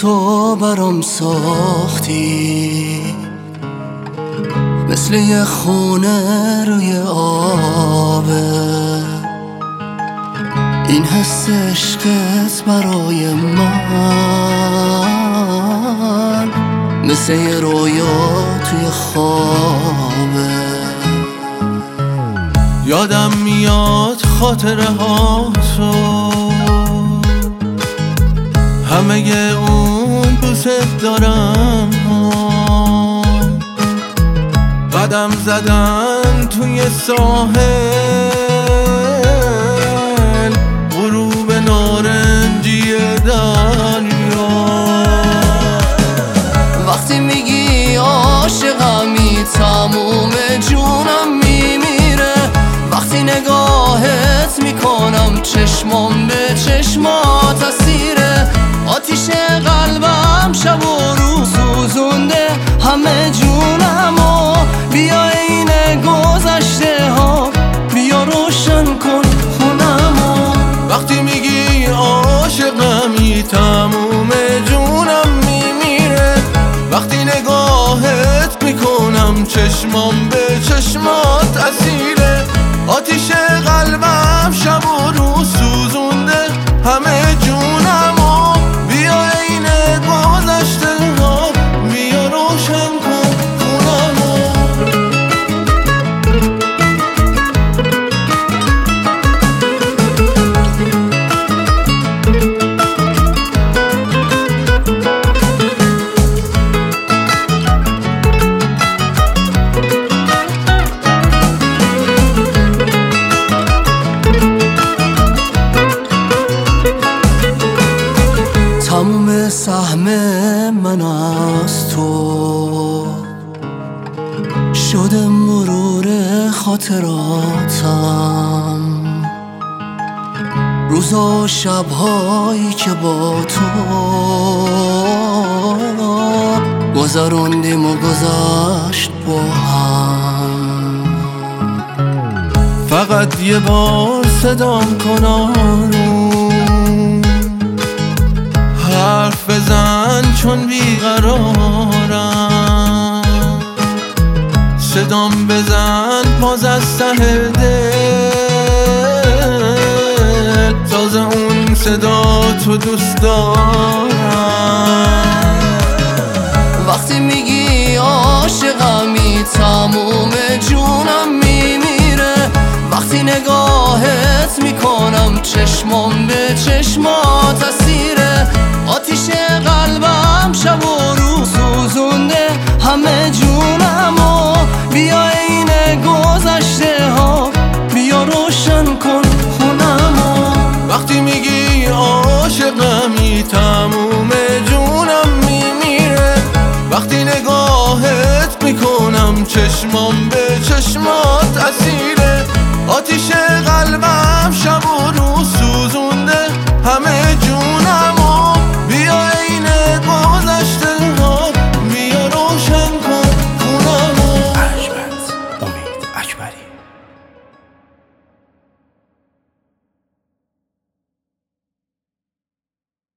تو برام ساختی، مثل یه خونه روی آبه. این حس عشقت برای من مثل یه رویا توی خوابه. یادم میاد خاطره ها تو، همه اون دوست دارم ها. قدم زدن توی ساحل، غروب نارنجی دریا. وقتی میگی عاشقمی تموم جونم میمیره. وقتی نگاهت میکنم چشمام به چشمات اسیره. آتیش قلبم شب و روز سوزونده همه جونمو. بیا این گذشته ها بیا روشن کن خونمو. وقتی میگی عاشقمی تموم جونم میمیره. وقتی نگاهت میکنم چشمام به چشمات اسیره. آتیش قلبم شب و روز سوزونده همه جونمو. بیا این گذشته ها بیا روشن کن خونمو. تموم سهم من از تو شده مرور خاطراتم. روزا شبهایی که با تو گذروندیم و گذشت با هم. فقط یه بار صدام کن آروم، حرف بزن چون بیقرارم. صدام بزن باز از ته دل، تازه اون صدا تو دوست دارم. وقتی میگی عاشقمی تموم جونم میمیره. وقتی نگاهت میکنم چشمام به چشمات اسیره. آتیش قلبم شب و روز سوزونده همه جونمو. بیا این گذشته ها بیا روشن کن خونمو. وقتی میگی عاشقمی تموم جونم میمیره. وقتی نگاهت میکنم چشمام به چشمات اسیره. آتیش قلبم شب و روز سوزونده همه